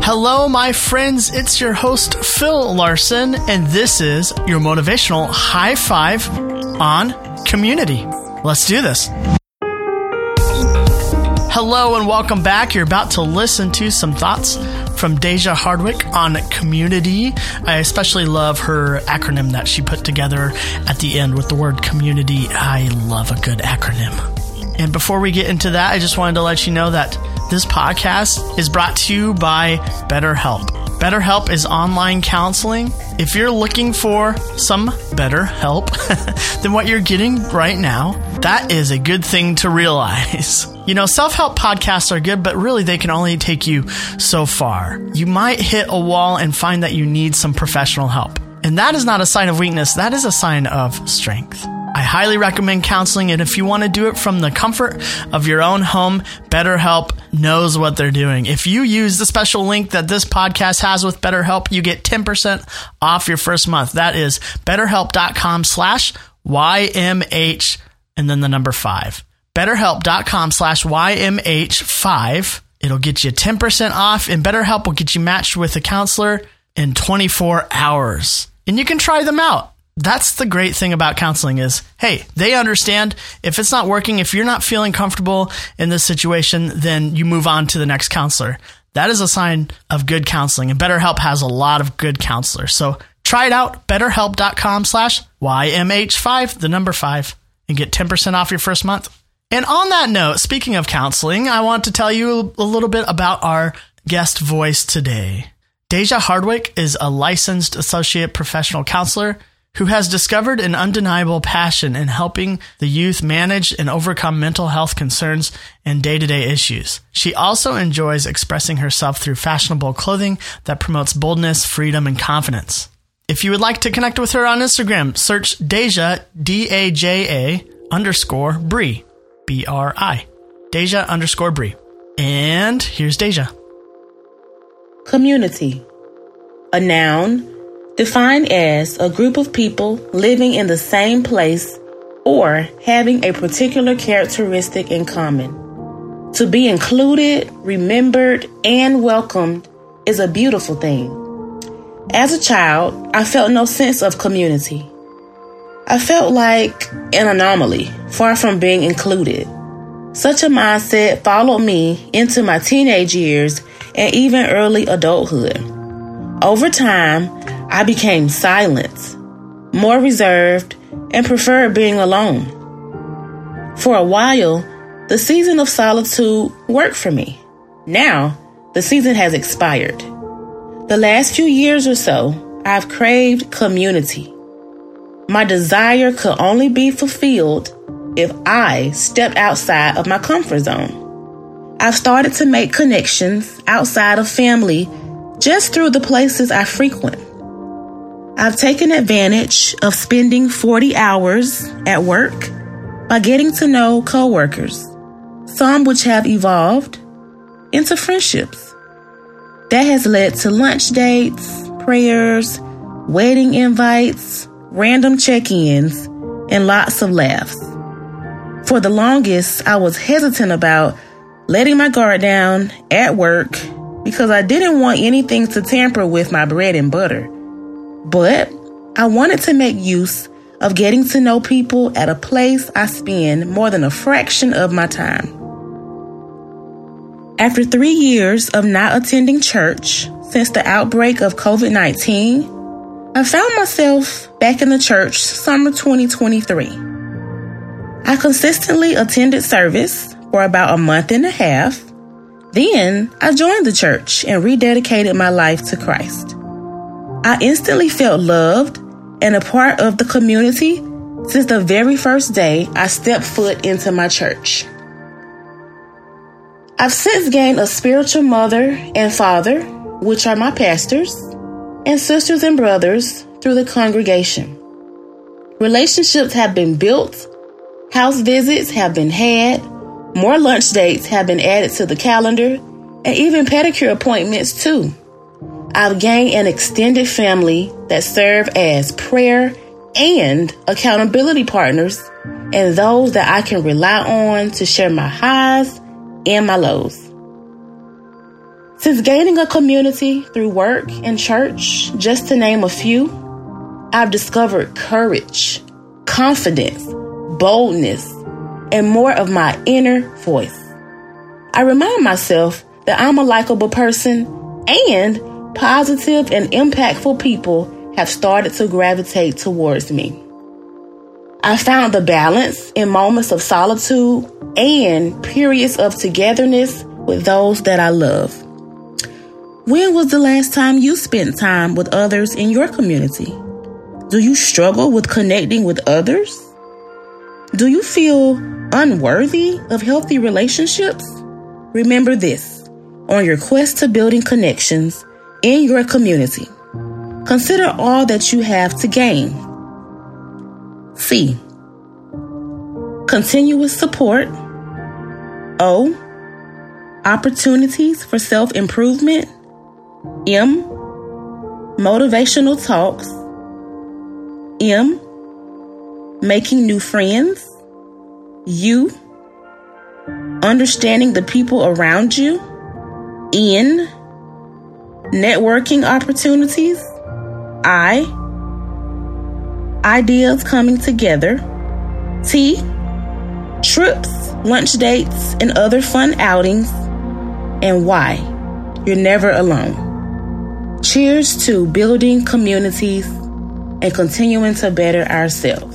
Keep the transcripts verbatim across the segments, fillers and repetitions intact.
Hello, my friends. It's your host, Phil Larson, and this is your motivational high five on Community. Let's do this. Hello and welcome back. You're about to listen to some thoughts from Deja Hardwick on Community. I especially love her acronym that she put together at the end with the word community. I love a good acronym. And before we get into that, I just wanted to let you know that this podcast is brought to you by BetterHelp. BetterHelp is online counseling. If you're looking for some better help than what you're getting right now, that is a good thing to realize. You know, self-help podcasts are good, but really they can only take you so far. You might hit a wall and find that you need some professional help. And that is not a sign of weakness. That is a sign of strength. I highly recommend counseling, and if you want to do it from the comfort of your own home, BetterHelp knows what they're doing. If you use the special link that this podcast has with BetterHelp, you get ten percent off your first month. That is betterhelp.com slash YMH and then the number five. BetterHelp.com slash YMH5. It'll get you ten percent off, and BetterHelp will get you matched with a counselor in twenty-four hours. And you can try them out. That's the great thing about counseling is, hey, they understand if it's not working, if you're not feeling comfortable in this situation, then you move on to the next counselor. That is a sign of good counseling, and BetterHelp has a lot of good counselors. So try it out, betterhelp.com slash YMH5, the number five, and get ten percent off your first month. And on that note, speaking of counseling, I want to tell you a little bit about our guest voice today. Deja Hardwick is a licensed associate professional counselor who has discovered an undeniable passion in helping the youth manage and overcome mental health concerns and day-to-day issues. She also enjoys expressing herself through fashionable clothing that promotes boldness, freedom, and confidence. If you would like to connect with her on Instagram, search Deja, D A J A underscore Bree, B R I, Deja underscore Bree. And here's Deja. Community, a noun defined as a group of people living in the same place or having a particular characteristic in common. To be included, remembered, and welcomed is a beautiful thing. As a child, I felt no sense of community. I felt like an anomaly, far from being included. Such a mindset followed me into my teenage years and even early adulthood. Over time, I became silent, more reserved, and preferred being alone. For a while, the season of solitude worked for me. Now, the season has expired. The last few years or so, I've craved community. My desire could only be fulfilled if I stepped outside of my comfort zone. I've started to make connections outside of family just through the places I frequent. I've taken advantage of spending forty hours at work by getting to know coworkers, some which have evolved into friendships. That has led to lunch dates, prayers, wedding invites, random check-ins, and lots of laughs. For the longest, I was hesitant about letting my guard down at work because I didn't want anything to tamper with my bread and butter. But I wanted to make use of getting to know people at a place I spend more than a fraction of my time. After three years of not attending church since the outbreak of covid nineteen, I found myself back in the church summer twenty twenty-three. I consistently attended service for about a month and a half. Then I joined the church and rededicated my life to Christ. I instantly felt loved and a part of the community since the very first day I stepped foot into my church. I've since gained a spiritual mother and father, which are my pastors, and sisters and brothers through the congregation. Relationships have been built, house visits have been had, more lunch dates have been added to the calendar, and even pedicure appointments too. I've gained an extended family that serve as prayer and accountability partners, and those that I can rely on to share my highs and my lows. Since gaining a community through work and church, just to name a few, I've discovered courage, confidence, boldness, and more of my inner voice. I remind myself that I'm a likable person, and positive and impactful people have started to gravitate towards me. I found the balance in moments of solitude and periods of togetherness with those that I love. When was the last time you spent time with others in your community? Do you struggle with connecting with others? Do you feel unworthy of healthy relationships? Remember this, on your quest to building connections in your community, consider all that you have to gain. C. Continuous support. O. Opportunities for self-improvement. M. Motivational talks. M. Making new friends. U. Understanding the people around you. N. Networking opportunities. I. Ideas coming together. T. Trips, lunch dates, and other fun outings. And Y. You're never alone. Cheers to building communities and continuing to better ourselves.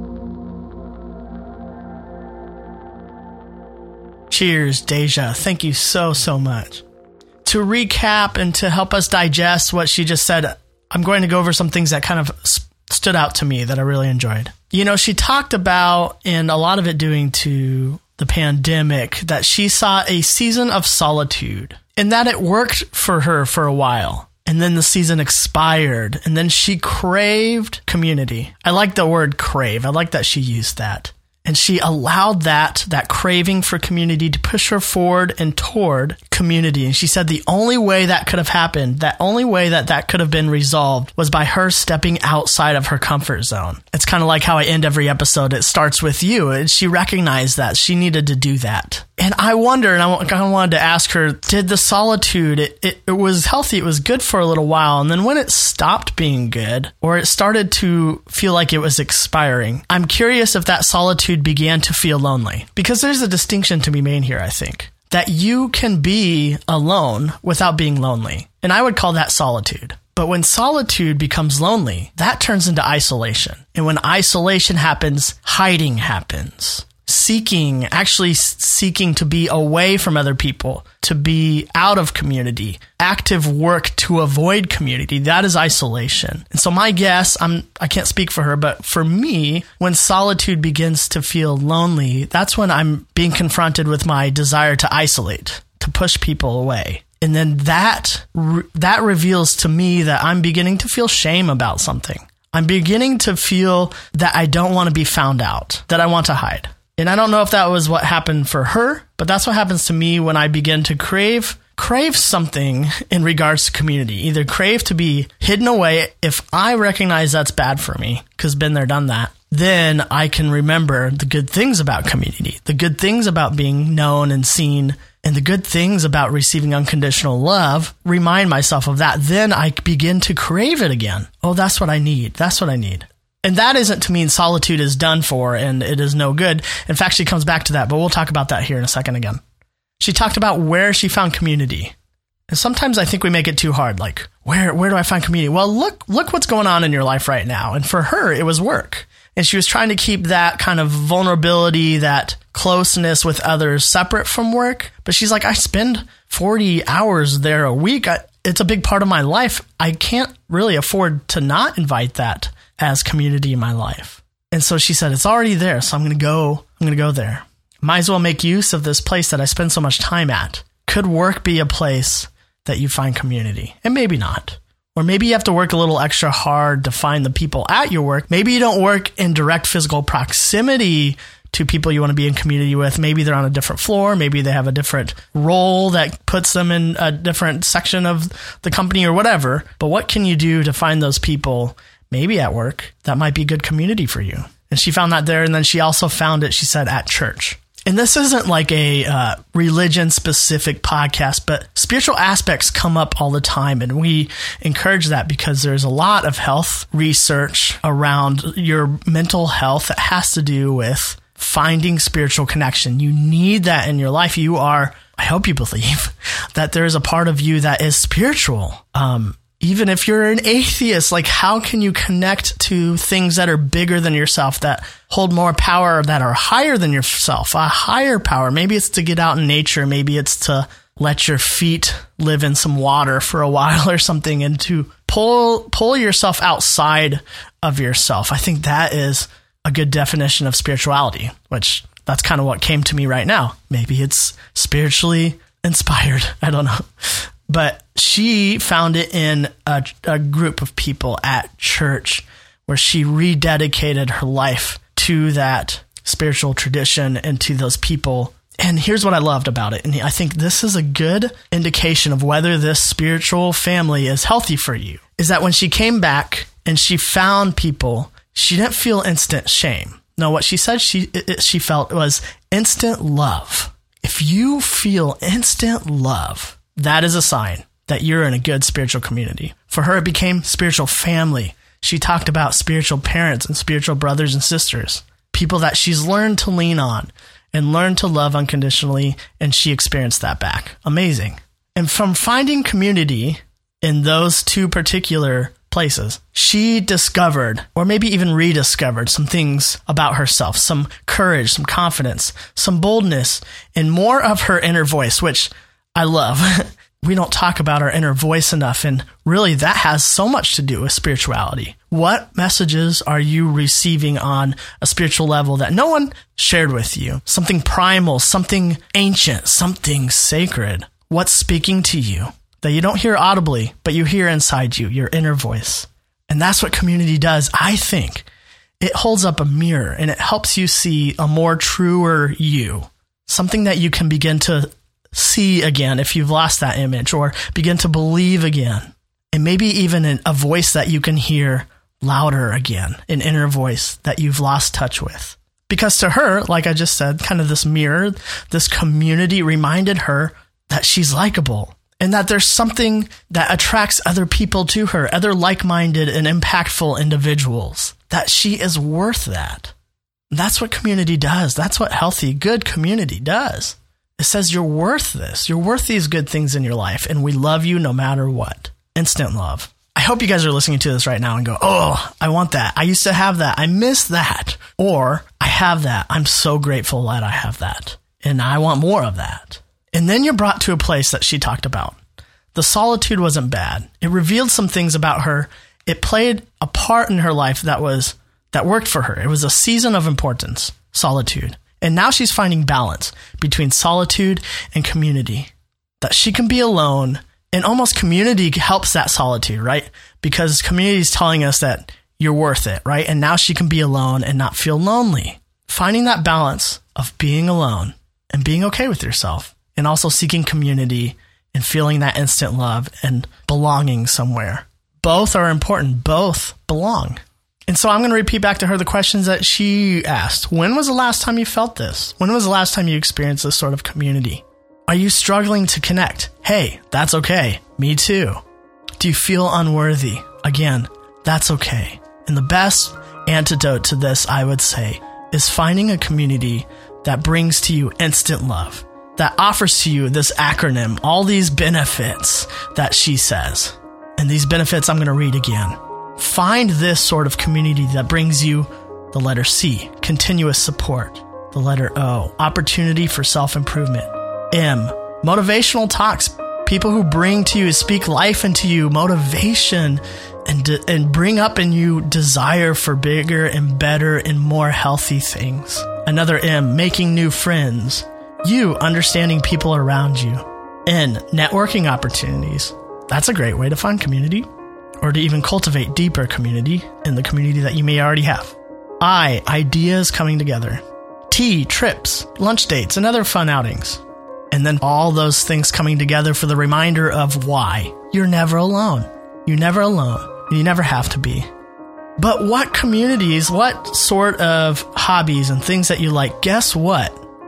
Cheers, Deja. Thank you so, so much. To recap and to help us digest what she just said, I'm going to go over some things that kind of st- stood out to me that I really enjoyed. You know, she talked about, and a lot of it doing to the pandemic, that she saw a season of solitude and that it worked for her for a while. And then the season expired, and then she craved community. I like the word crave. I like that she used that. And she allowed that, that craving for community to push her forward and toward community. And she said the only way that could have happened, that only way that that could have been resolved was by her stepping outside of her comfort zone. It's kind of like how I end every episode. It starts with you. And she recognized that she needed to do that. And I wonder, and I kind of wanted to ask her, did the solitude, it, it, it was healthy, it was good for a little while, and then when it stopped being good, or it started to feel like it was expiring, I'm curious if that solitude began to feel lonely. Because there's a distinction to be made here, I think. That you can be alone without being lonely. And I would call that solitude. But when solitude becomes lonely, that turns into isolation. And when isolation happens, hiding happens. Seeking, actually seeking to be away from other people, to be out of community, active work to avoid community, that is isolation. And so my guess, I'm, I can't speak for her, but for me, when solitude begins to feel lonely, that's when I'm being confronted with my desire to isolate, to push people away. And then that, that reveals to me that I'm beginning to feel shame about something. I'm beginning to feel that I don't want to be found out, that I want to hide. And I don't know if that was what happened for her, but that's what happens to me when I begin to crave crave something in regards to community. Either crave to be hidden away. If I recognize that's bad for me, because been there, done that, then I can remember the good things about community, the good things about being known and seen, and the good things about receiving unconditional love. Remind myself of that. Then I begin to crave it again. Oh, that's what I need. That's what I need. And that isn't to mean solitude is done for and it is no good. In fact, she comes back to that, but we'll talk about that here in a second again. She talked about where she found community. And sometimes I think we make it too hard. Like, where where do I find community? Well, look look what's going on in your life right now. And for her, it was work. And she was trying to keep that kind of vulnerability, that closeness with others separate from work. But she's like, I spend forty hours there a week. I, it's a big part of my life. I can't really afford to not invite that as community in my life. And so she said, it's already there. So I'm going to go, I'm going to go there. Might as well make use of this place that I spend so much time at. Could work be a place that you find community? And maybe not. Or maybe you have to work a little extra hard to find the people at your work. Maybe you don't work in direct physical proximity to people you want to be in community with. Maybe they're on a different floor. Maybe they have a different role that puts them in a different section of the company or whatever. But what can you do to find those people maybe at work that might be good community for you? And she found that there. And then she also found it, she said, at church. And this isn't like a uh, religion-specific podcast, but spiritual aspects come up all the time, and we encourage that because there's a lot of health research around your mental health that has to do with finding spiritual connection. You need that in your life. You are, I hope you believe, that there is a part of you that is spiritual. Um, even if you're an atheist, like how can you connect to things that are bigger than yourself, that hold more power, that are higher than yourself, a higher power? Maybe it's to get out in nature. Maybe it's to let your feet live in some water for a while or something, and to pull, pull yourself outside of yourself. I think that is a good definition of spirituality, which that's kind of what came to me right now. Maybe it's spiritually inspired. I don't know. But she found it in a, a group of people at church where she rededicated her life to that spiritual tradition and to those people. And here's what I loved about it. And I think this is a good indication of whether this spiritual family is healthy for you, is that when she came back and she found people, she didn't feel instant shame. No, what she said she it, she felt was instant love. If you feel instant love, that is a sign that you're in a good spiritual community. For her, it became spiritual family. She talked about spiritual parents and spiritual brothers and sisters, people that she's learned to lean on and learned to love unconditionally, and she experienced that back. Amazing. And from finding community in those two particular places, she discovered, or maybe even rediscovered, some things about herself, some courage, some confidence, some boldness, and more of her inner voice, which I love. We don't talk about our inner voice enough, and really that has so much to do with spirituality. What messages are you receiving on a spiritual level that no one shared with you? Something primal, something ancient, something sacred. What's speaking to you that you don't hear audibly, but you hear inside you, your inner voice? And that's what community does, I think. It holds up a mirror and it helps you see a more truer you, something that you can begin to see again if you've lost that image, or begin to believe again. And maybe even in a voice that you can hear louder again, an inner voice that you've lost touch with. Because to her, like I just said, kind of this mirror, this community reminded her that she's likable, and that there's something that attracts other people to her, other like-minded and impactful individuals, that she is worth that. That's what community does. That's what healthy, good community does. It says you're worth this. You're worth these good things in your life, and we love you no matter what. Instant love. I hope you guys are listening to this right now and go, oh, I want that. I used to have that. I miss that. Or I have that. I'm so grateful that I have that, and I want more of that. And then you're brought to a place that she talked about. The solitude wasn't bad. It revealed some things about her. It played a part in her life that was that worked for her. It was a season of importance, solitude. And now she's finding balance between solitude and community, that she can be alone, and almost community helps that solitude, right? Because community is telling us that you're worth it, right? And now she can be alone and not feel lonely. Finding that balance of being alone and being okay with yourself, and also seeking community and feeling that instant love and belonging somewhere. Both are important. Both belong. And so I'm going to repeat back to her the questions that she asked. When was the last time you felt this? When was the last time you experienced this sort of community? Are you struggling to connect? Hey, that's okay. Me too. Do you feel unworthy? Again, that's okay. And the best antidote to this, I would say, is finding a community that brings to you instant love, that offers to you this acronym, all these benefits that she says. And these benefits I'm going to read again. Find this sort of community that brings you the letter C, continuous support. The letter O, opportunity for self-improvement. M, motivational talks, people who bring to you, speak life into you, motivation, and de- and bring up in you desire for bigger and better and more healthy things. Another M, making new friends. U, understanding people around you. N, networking opportunities. That's a great way to find community, or to even cultivate deeper community in the community that you may already have. I, ideas coming together. T, trips, lunch dates, and other fun outings. And then all those things coming together for the reminder of why. You're never alone. You're never alone. You never have to be. But what communities, what sort of hobbies and things that you like, guess what?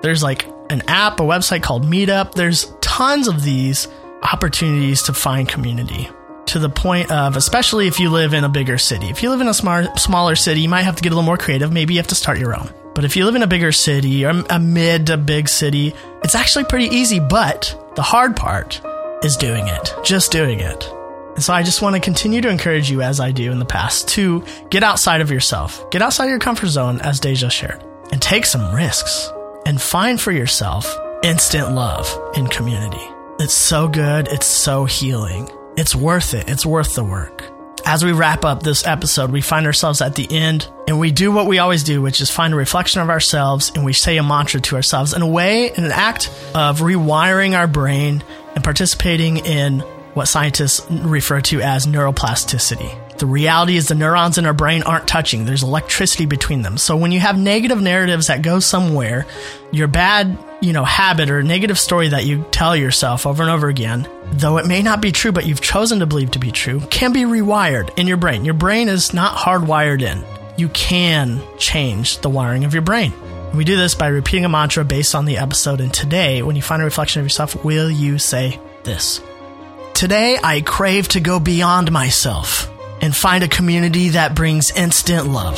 There's like an app, a website called Meetup. There's tons of these opportunities to find community, to the point of, especially if you live in a bigger city. If you live in a smart, smaller city, you might have to get a little more creative. Maybe you have to start your own. But if you live in a bigger city or a mid to big city, it's actually pretty easy. But the hard part is doing it, just doing it. And so I just want to continue to encourage you, as I do in the past, to get outside of yourself, get outside of your comfort zone, as Deja shared, and take some risks and find for yourself instant love in community. It's so good. It's so healing. It's worth it. It's worth the work. As we wrap up this episode, we find ourselves at the end and we do what we always do, which is find a reflection of ourselves, and we say a mantra to ourselves in a way, in an act of rewiring our brain and participating in what scientists refer to as neuroplasticity. The reality is the neurons in our brain aren't touching. There's electricity between them. So when you have negative narratives that go somewhere, your bad, you know, habit or negative story that you tell yourself over and over again, though it may not be true, but you've chosen to believe to be true, can be rewired in your brain. Your brain is not hardwired in. You can change the wiring of your brain. We do this by repeating a mantra based on the episode. And today, when you find a reflection of yourself, will you say this? Today, I crave to go beyond myself and find a community that brings instant love.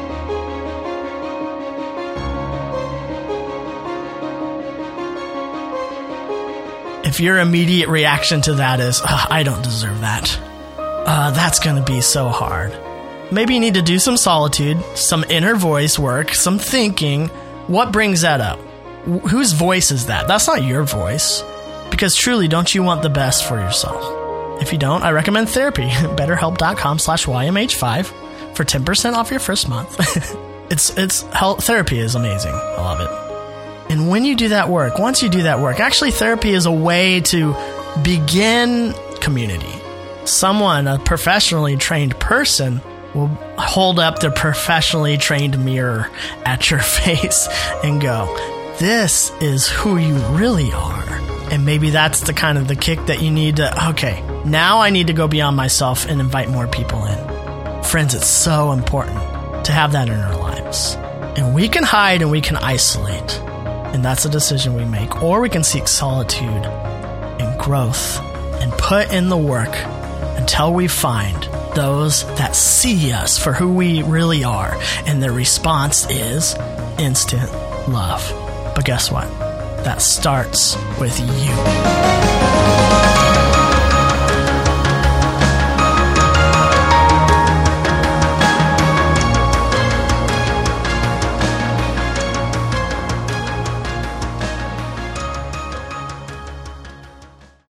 If your immediate reaction to that is, oh, I don't deserve that, uh, that's going to be so hard. Maybe you need to do some solitude, some inner voice work, some thinking. What brings that up? Wh- whose voice is that? That's not your voice. Because truly, don't you want the best for yourself? If you don't, I recommend therapy. BetterHelp.com slash YMH5 for ten percent off your first month. it's it's help, therapy is amazing. I love it. And when you do that work, once you do that work, actually therapy is a way to begin community. Someone, a professionally trained person, will hold up their professionally trained mirror at your face and go, this is who you really are. And maybe that's the kind of the kick that you need to, okay, now I need to go beyond myself and invite more people in. Friends, it's so important to have that in our lives. And we can hide and we can isolate. And that's a decision we make. Or we can seek solitude and growth and put in the work until we find those that see us for who we really are. And their response is instant love. But guess what? That starts with you.